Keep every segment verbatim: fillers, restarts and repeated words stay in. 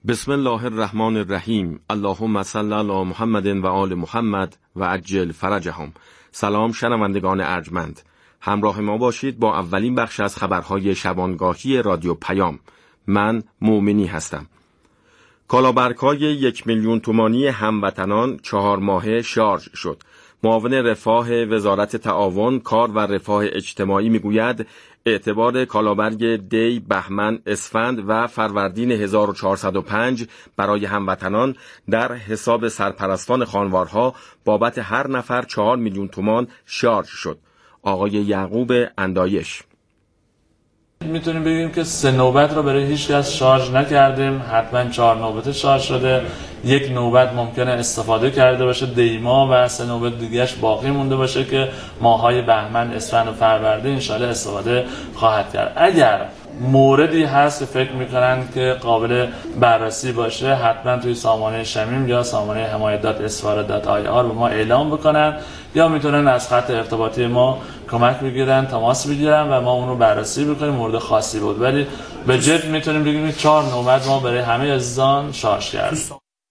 بسم الله الرحمن الرحیم. اللهم صل علی محمد و آل محمد و عجل فرجهم. سلام شنوندگان ارجمند، همراه ما باشید با اولین بخش از خبرهای شبانگاهی رادیو پیام. من مومنی هستم. کالابرگ‌های یک میلیون تومانی هموطنان چهار ماهه شارژ شد. معاون رفاه وزارت تعاون، کار و رفاه اجتماعی میگوید اعتبار کالابرگ دی، بهمن، اسفند و فروردین هزار و چهارصد و پنج برای هموطنان در حساب سرپرستان خانوارها بابت هر نفر چهار میلیون تومان شارژ شد. آقای یعقوب اندایش: میتونیم بگیم که سه نوبت رو برای هیچ کس شارژ نکردیم، حتما چهار نوبت شارژ شده. یک نوبت ممکنه استفاده کرده باشه دیما و سه نوبت دیگهش باقی مونده باشه که ماهای بهمن، اسفند و فروردین انشالله استفاده خواهد کرد. اگر موردی هست که فکر میکنن که قابل بررسی باشه، حتما توی سامانه شمیم یا سامانه حمایت دات اسفاره دات آی آر به ما اعلام بکنن، یا میتونن از خط ارتباطی ما کمک بگیرن، تماس بگیرن و ما اون رو بررسی بکنیم. مورد خاصی بود، ولی به جد میتونیم بگیم چهار نوبت ما برای همه عزیزان شارژ کردیم.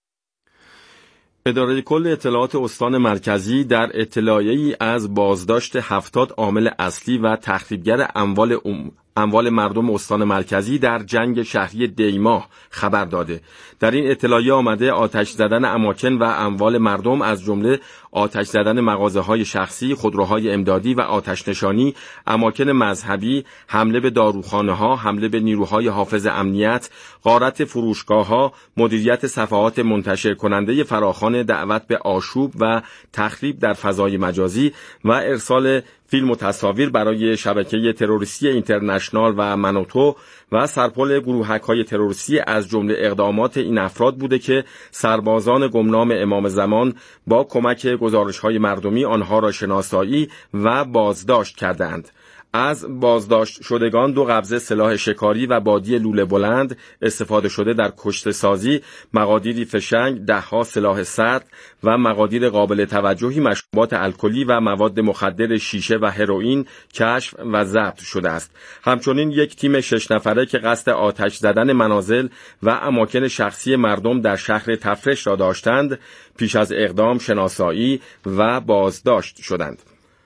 اداره کل اطلاعات استان مرکزی در اطلاعیه‌ای از بازداشت هفتاد عامل اصلی و تخریبگر اموال ام... اموال مردم استان مرکزی در جنگ شهری دیماه خبر داده. در این اطلاعیه آمده آتش زدن اماکن و اموال مردم از جمله آتش زدن مغازه‌های شخصی، خودروهای امدادی و آتش نشانی، اماکن مذهبی، حمله به داروخانه‌ها، حمله به نیروهای حافظ امنیت، غارت فروشگاه‌ها، مدیریت صفحات منتشر کننده فراخوان دعوت به آشوب و تخریب در فضای مجازی و ارسال فیلم و تصاویر برای شبکه تروریستی اینترنشنال و منوتو و سرپل گروهک‌های تروریستی از جمله اقدامات این افراد بوده که سربازان گمنام امام زمان با کمک گزارش‌های مردمی آنها را شناسایی و بازداشت کردند. از بازداشت شدگان دو قبضه سلاح شکاری و بادی لوله بلند استفاده شده در کشته سازی، مقادیری فشنگ، دهها سلاح سرد و مقادیر قابل توجهی مشروبات الکلی و مواد مخدر شیشه و هروئین کشف و ضبط شده است. همچنین یک تیم شش نفره که قصد آتش زدن منازل و اماکن شخصی مردم در شهر تفرش را داشتند، پیش از اقدام شناسایی و بازداشت شدند.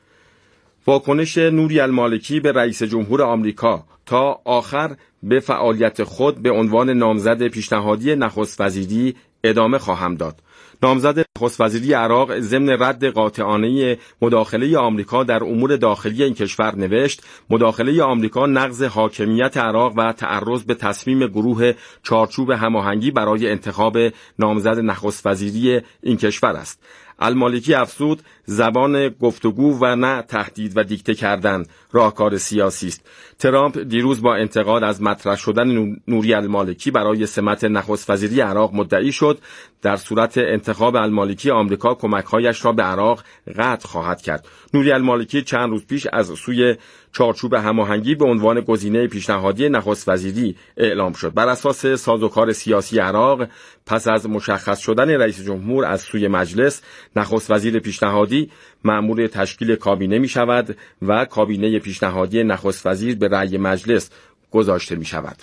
واکنش نوری المالکی به رئیس جمهور آمریکا: تا آخر به فعالیت خود به عنوان نامزد پیشنهادی نخست وزیری ادامه خواهم داد. نامزد نخست وزیری عراق ضمن رد قاطعانه مداخله آمریکا در امور داخلی این کشور نوشت: مداخله آمریکا نقض حاکمیت عراق و تعرض به تصمیم گروه چارچوب هماهنگی برای انتخاب نامزد نخست وزیری این کشور است. المالکی افزود: زبان گفتگو و نه تهدید و دیکته کردن راهکار سیاسی است. ترامپ دیروز با انتقاد از مطرح شدن نوری المالکی برای سمت نخست وزیری عراق مدعی شد در صورت انتخاب المالکی آمریکا کمک‌هایش را به عراق قطع خواهد کرد. نوری المالکی چند روز پیش از سوی چارچوب هماهنگی به عنوان گزینه پیشنهادی نخست وزیری اعلام شد. بر اساس سازوکار سیاسی عراق، پس از مشخص شدن رئیس جمهور از سوی مجلس، نخست وزیر پیشنهادی مأمور تشکیل کابینه می شود و کابینه پیشنهادی نخست وزیر به رأی مجلس گذاشته می شود.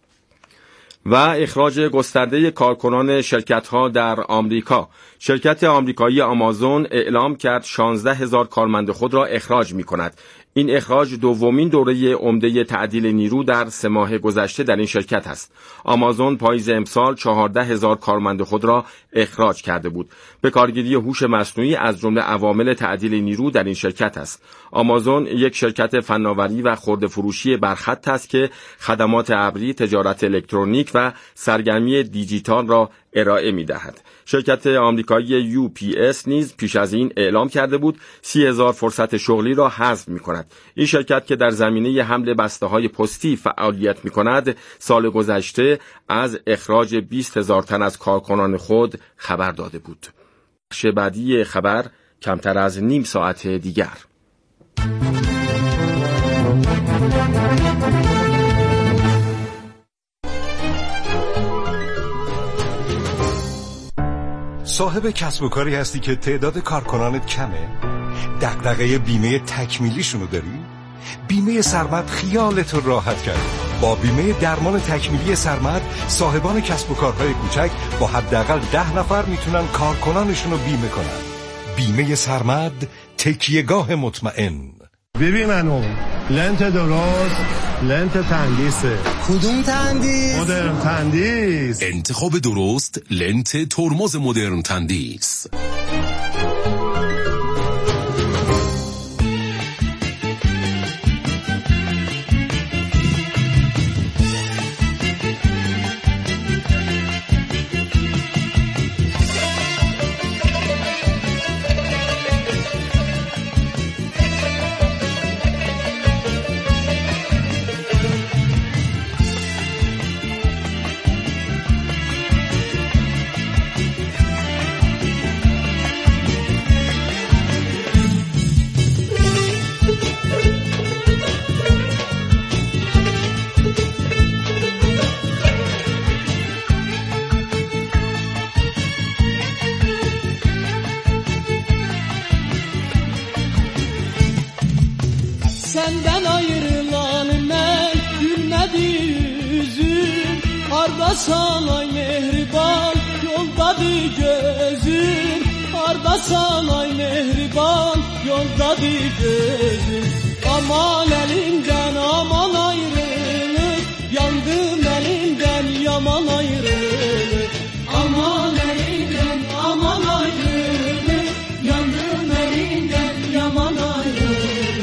و اخراج گسترده کارکنان شرکت‌ها در آمریکا. شرکت آمریکایی آمازون اعلام کرد شانزده هزار کارمند خود را اخراج می‌کند. این اخراج دومین دوره عمده تعدیل نیرو در سه ماه گذشته در این شرکت است. آمازون پاییز امسال چهارده هزار کارمند خود را اخراج کرده بود. به کارگیری هوش مصنوعی از جمله عوامل تعدیل نیرو در این شرکت است. آمازون یک شرکت فناوری و خرده فروشی برخط است که خدمات ابری، تجارت الکترونیک و سرگرمی دیجیتال را ارائه می‌دهد. شرکت آمریکایی یو پی اس نیز پیش از این اعلام کرده بود سی هزار فرصت شغلی را حذف می‌کند. این شرکت که در زمینه حمل بسته‌های پستی فعالیت می‌کند، سال گذشته از اخراج بیست هزار تن از کارکنان خود خبر داده بود. بخش بعدی خبر کمتر از نیم ساعت دیگر. صاحب کسب و کاری هستی که تعداد کارکنانت کمه؟ دغدغه بیمه تکمیلیشونو داری؟ بیمه سرمت خیالتو راحت کرده. با بیمه درمان تکمیلی سرمد صاحبان کسب و کارهای کوچک با حداقل ده نفر میتونن کارکنانشون رو بیمه کنن. بیمه سرمد، تکیهگاه مطمئن. ببین منو لنت درست، لنت تندیسه. کدوم تندیس؟ مدرن تندیس. انتخاب درست، لنت ترمز مدرن تندیس. Senden ayrılan mən gülmədi yüzüm, harda sanay mehriban yoldadır gözüm, harda sanay mehriban yoldadır gözüm. Aman əlimdən aman ayrılır, yandım əlimdən yaman ayrılır. Aman əlimdən aman ayrılır, yandım əlimdən yaman ayrılır.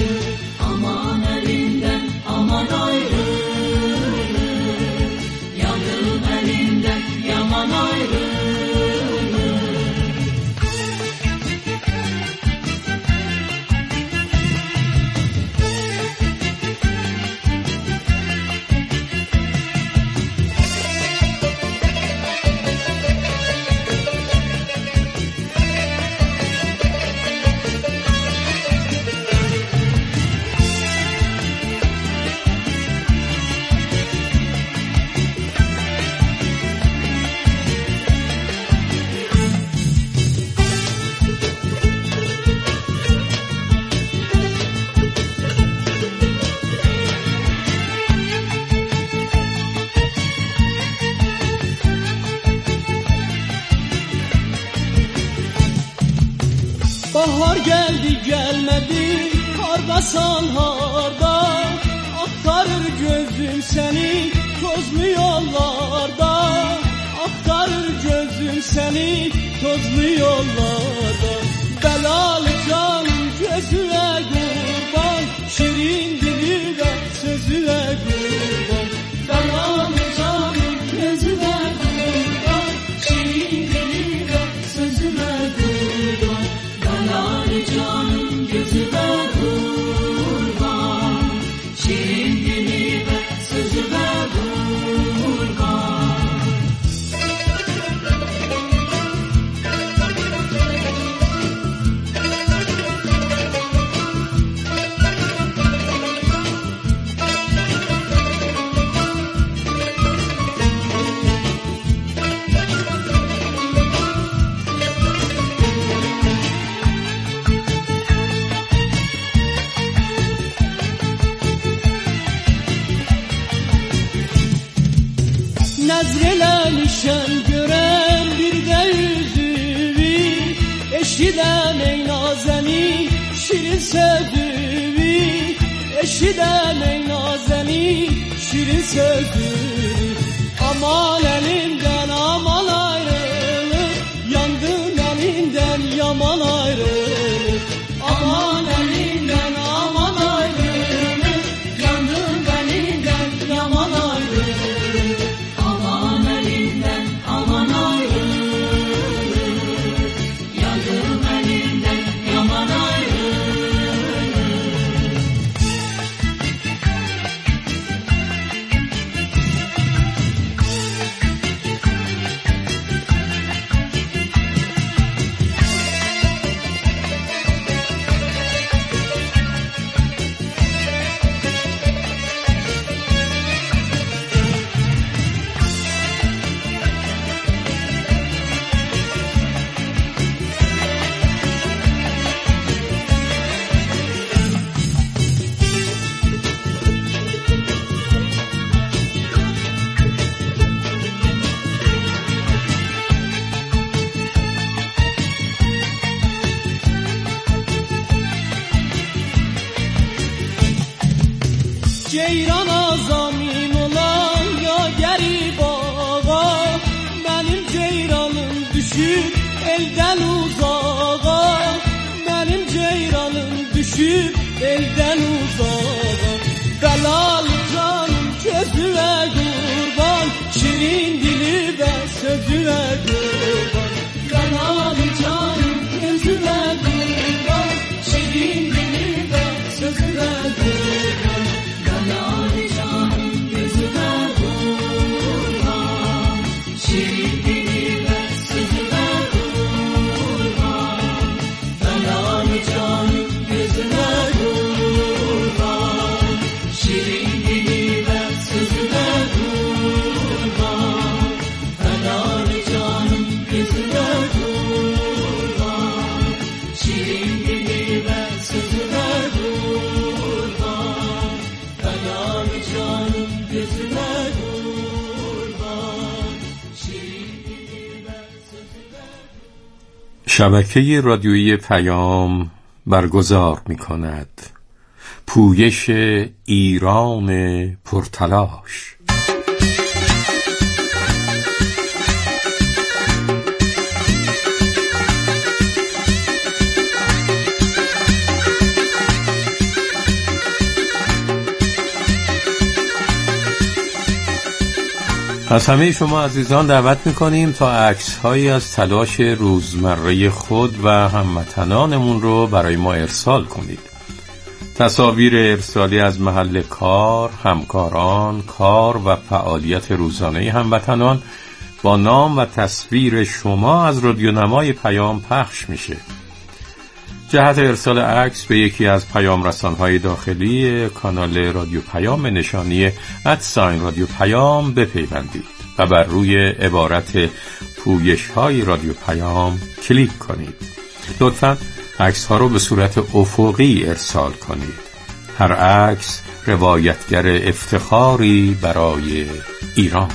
Bahar geldi gelmedi, hardasan harda, aktarır gözüm seni tozlu yollarda, aktarır gözüm seni tozlu yollarda. Belalı canım gözüne kurban, şirin dili ve sözüne kurban. Belalı canım gözüne kurban, şirin dili ve sözüne kurban. Canım gözüme kurban, şirin dili ve sözüme kurban. Nezrelemişem gören bir de yüzüvi, eşidem ey nazeni şirin sözüvi, eşidem ey nazeni şirin sözüvi. Aman elimden aman ayrılık, yandım elimden yaman ayrılık. Aman elimden aman ayrılık, yandım elimden yaman ayrılık. ceyran azamim olan ya garib ağa, benim ceyranım düşüp elden uzağa, benim ceyranım düşüp elden uzağa. Belal canım gözüne kurban, şirin dili ve sözüne kurban. Belal canım gözüne kurban, şirin dili ve sözüne kurban. Belal canım gözüne kurban, şirin dili ve sözüne kurban. Belal canım gözüne kurban, şirin dili ve sözüne kurban. Belal canım gözüne kurban, şirin dili ve sözüne kurban. Belal canım gözüne kurban, şirin dili ve sözüne. شبکه رادیویی پیام برگزار می کند پویش ایران پرتلاش. از همه شما عزیزان دعوت میکنیم تا عکس‌هایی از تلاش روزمره خود و هموطنانمون رو برای ما ارسال کنید. تصاویر ارسالی از محل کار، همکاران، کار و فعالیت روزانه هموطنان با نام و تصویر شما از رادیونمای پیام پخش میشه. جهت ارسال عکس به یکی از پیام رسان‌های داخلی کانال رادیو پیام به نشانی ادساین رادیو پیام بپیوندید و بر روی عبارت پویش‌های رادیو پیام کلیک کنید. لطفاً عکس‌ها رو به صورت افقی ارسال کنید. هر عکس روایتگر افتخاری برای ایرانه.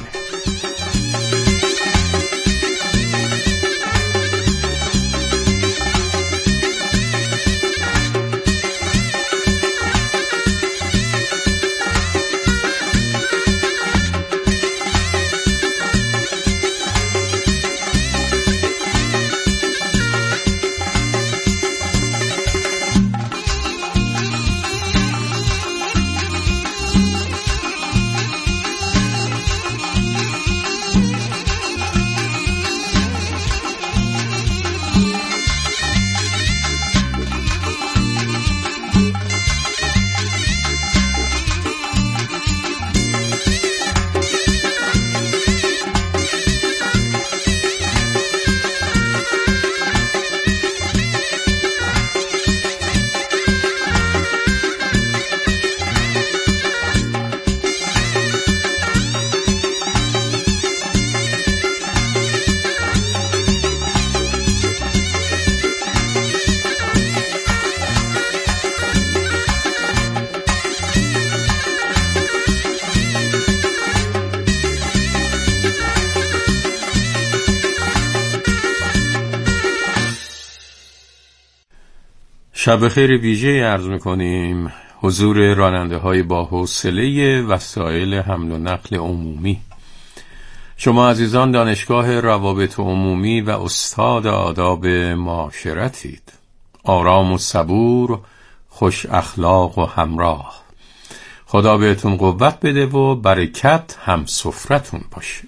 شب خیر ویژه عرض می‌کنیم حضور راننده های با حوصله وسایل حمل و نقل عمومی. شما عزیزان دانشگاه روابط عمومی و استاد آداب معاشرتید. آرام و صبور، خوش اخلاق و همراه. خدا بهتون قوت بده و برکت هم سفرتون باشه.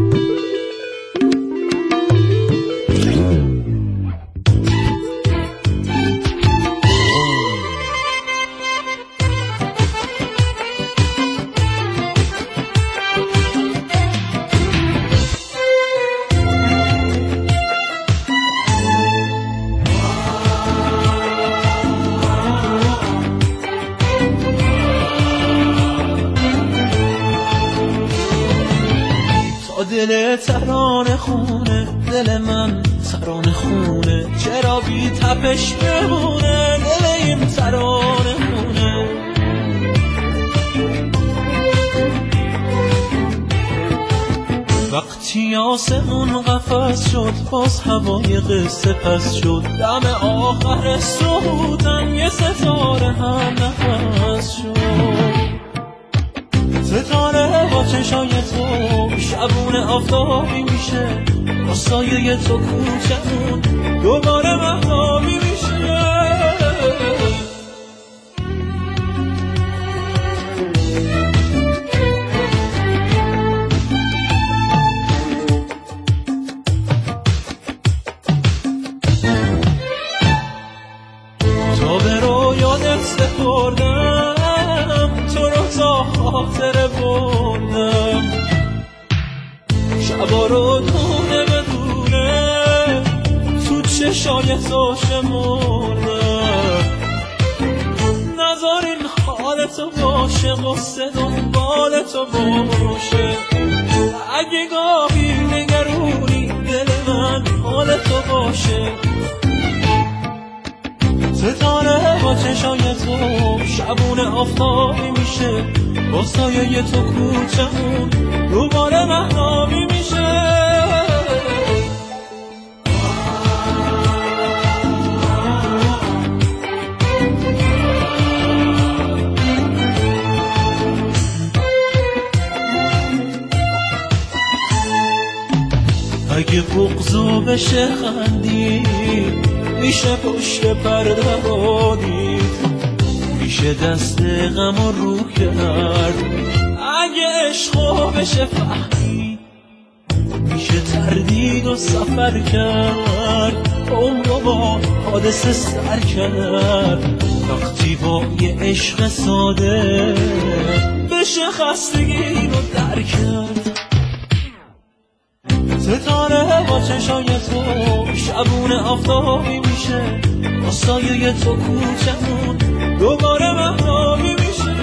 دل ترانه خونه، دل من ترانه خونه، چرا بی تپش بمونه دل این ترانه خونه. وقتی آسمون قفس شد باز هوای قصه پس شد، دم آخر صعودم یه ستاره هم نفس شد. ستاره با چشای تو شبونه آفتابی میشه، با سایه تو کوچمون دوباره مهتابی میشه. تا به رویادت سپردم، تو رو تا خاطر بردم، شبا رو دونه بدونه تو چشای تو شمردم. نذار این حال تو باشه، قصه دنبال تو باشه، اگه گاهی نگرونی دل من حال تو باشه. ستاره با چشای تو شبونه آفتابی میشه، با سایه تو کوچمون دوباره مهتابی میشه. اگه بغضو بشه خندی، میشه پشت پرده رو دید، میشه دست غم و رو کرد. اگه عشقو بشه فهمید، میشه تردید و سفر کرد، عمرو با حادثه سر کرد. وقتی با یه عشق ساده بشه خستگی رو در کرد. ستاره با چشای تو شبونه آفتابی میشه، با سایه تو کوچمون دوباره مهتابی میشه.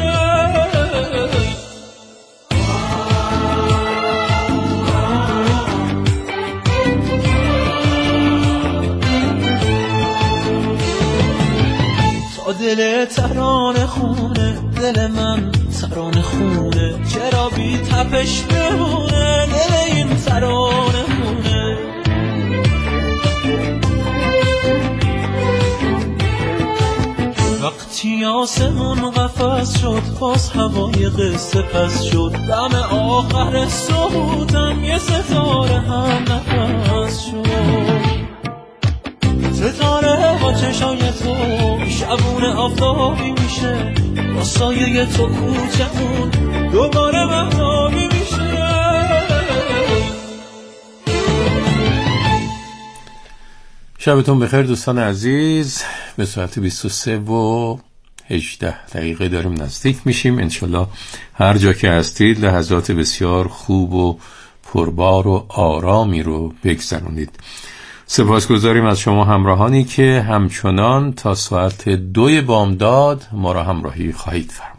تا دل ترانه خونه، دل من ترانه خونه، چرا بی تپش بمونه دل این ترانه خونه. وقتی آسمون قفس شد، باز هوای قصه پس شد، دم آخر صبحتم یه ستاره هم نفس شد. ستاره با چشای تو شبونه آفتابی میشه، با سایه تو کوچمون دوباره مهتابی میشه. شبتون بخیر دوستان عزیز. به ساعت بیست و سه و هجده دقیقه داریم نزدیک میشیم. انشالله هر جا که هستید لحظات بسیار خوب و پربار و آرامی رو بگذرونید. سپاسگزاریم از شما همراهانی که همچنان تا ساعت دوی بامداد ما را همراهی خواهید فرمود.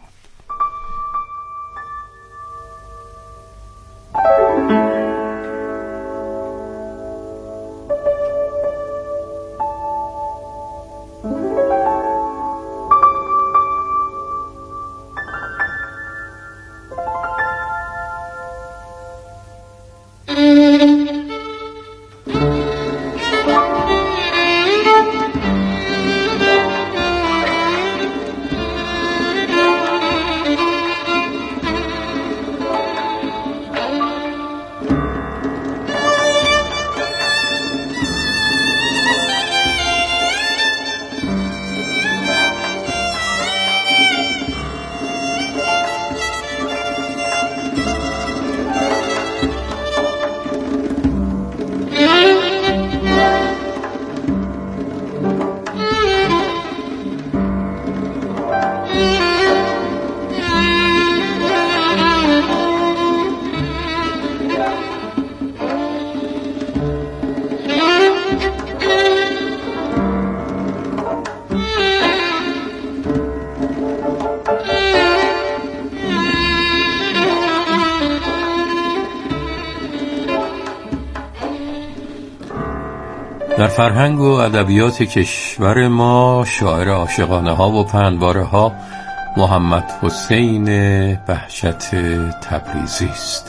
در فرهنگ و ادبیات کشور ما شاعر عاشقانه ها و پندواره ها محمد حسین بهجت تبریزی است.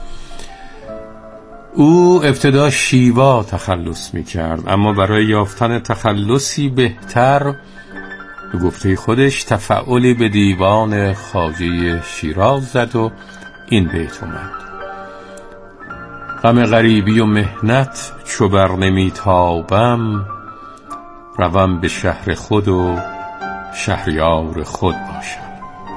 او ابتدا شیوا تخلص می کرد، اما برای یافتن تخلصی بهتر به گفته خودش تفعلی به دیوان خواجه شیراز زد و این بیت اومد: غم غریبی و مهنت چو بر نمی تابم، روم به شهر خود و شهریار خود باشم.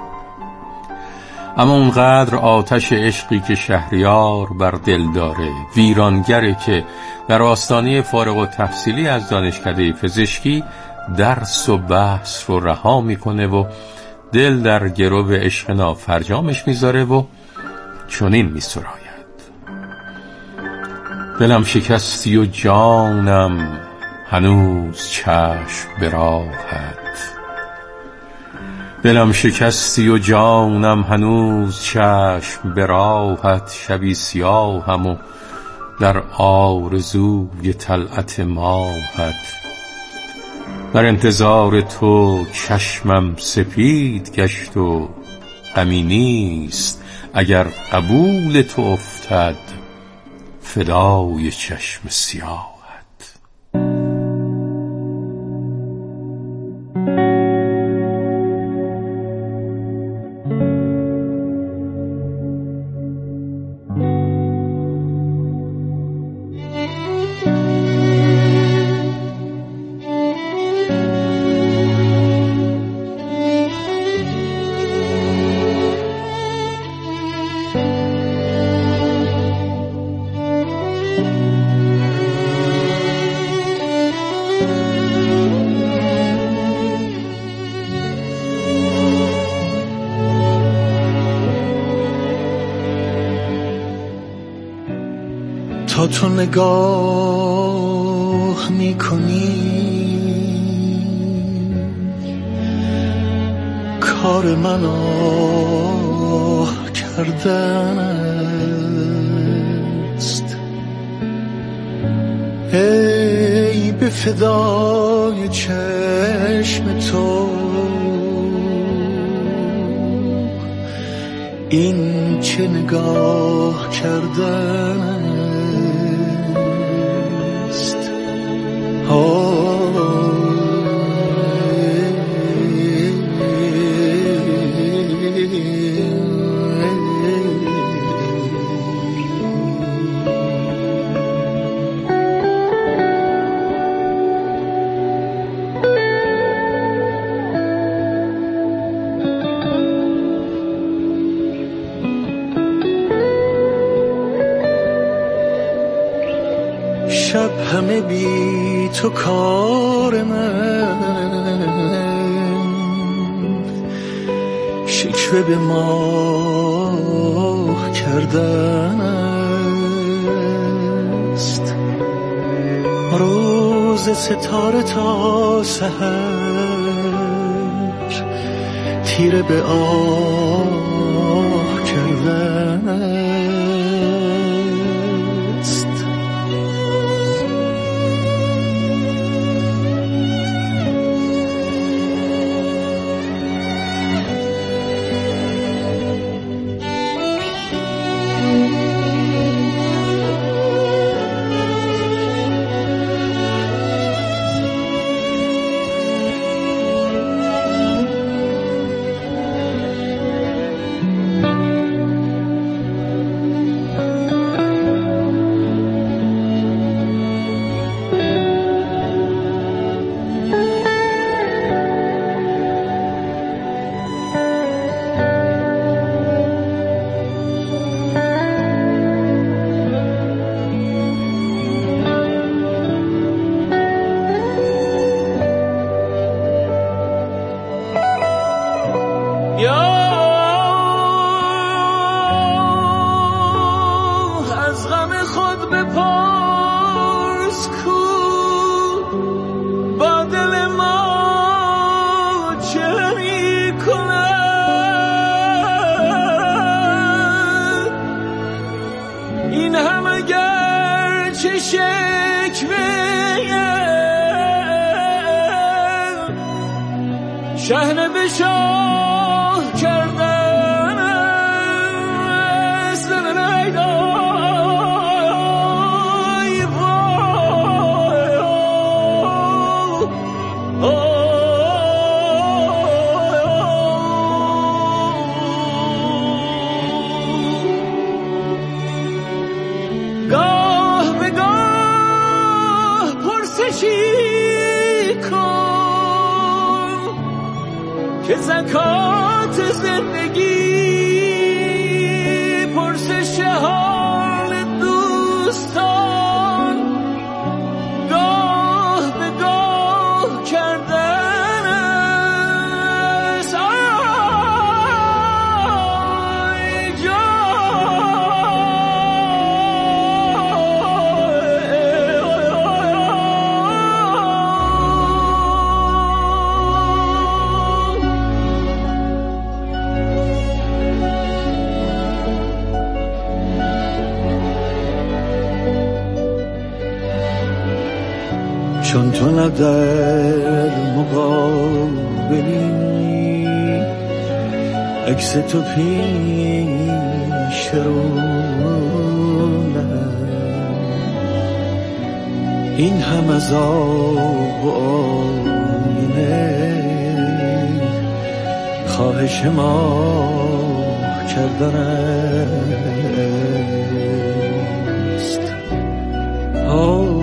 اما اونقدر آتش عشقی که شهریار بر دل داره، ویرانگره که در آستانه فارغ التحصیلی از دانشکده پزشکی درس و بحث رو رها میکنه و دل در گرو عشق نافرجامش میذاره و چنین میسراید: دلم شکستی و جانم هنوز چشم به راهت، دلم شکستی و جانم هنوز چشم به راهت، شبی سیاهم و در آرزوی طلعت ماهت، در انتظار تو چشمم سپید گشت و غمی نیست اگر قبول تو افتد فدای چشم سیاه. تا تو نگاه میکنی کار من آه کردن است، ای به فدای چشم تو این چه نگاه کردن است. شب همه بی تو کار من، شکوه به ماه کردن است، روز ستاره تا سحر تیره به آه کردن است. شهر به شاه کردن است، ای وای کشی کن که زکات زندگی پرسش حال دوستان گاه به گاه کردن است. آی چون تو نه در مقابلی عکس تو پیش رونم این هم از آب و آینه خواهش ما کردن است. آه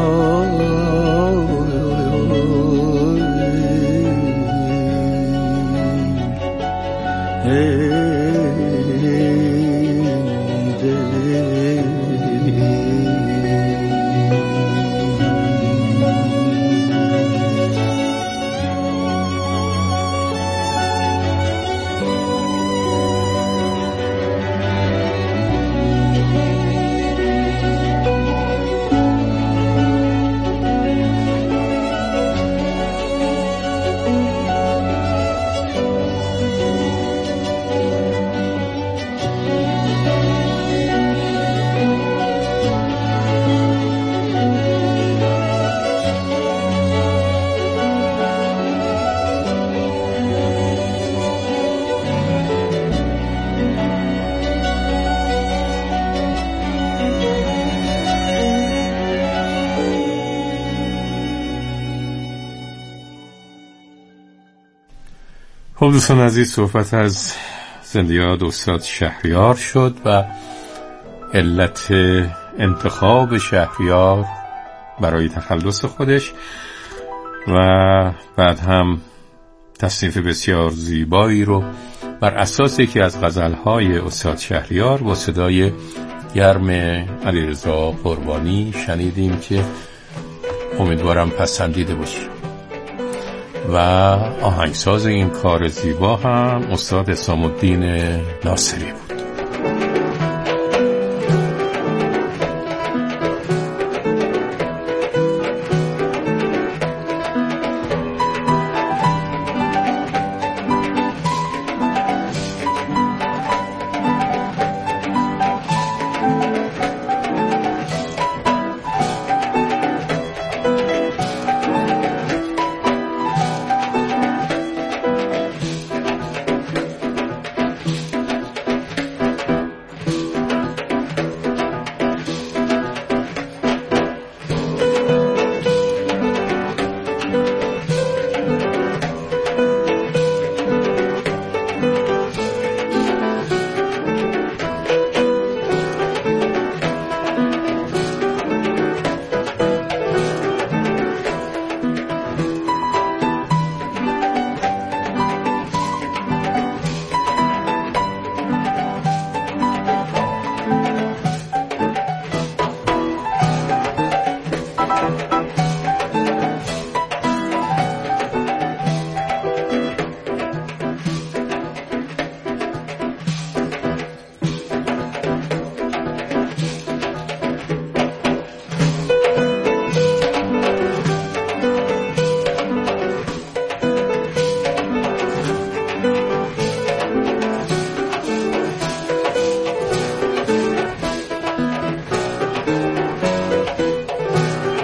خب دوستان عزیز، صحبت از زنده یاد استاد شهریار شد و علت انتخاب شهریار برای تخلص خودش و بعد هم تصنیف بسیار زیبایی رو بر اساس یکی از غزلهای استاد شهریار با صدای گرم علیرضا قربانی شنیدیم که امیدوارم پسندیده باشید. و آهنگساز این کار زیبا هم استاد حسام الدین ناصری بود.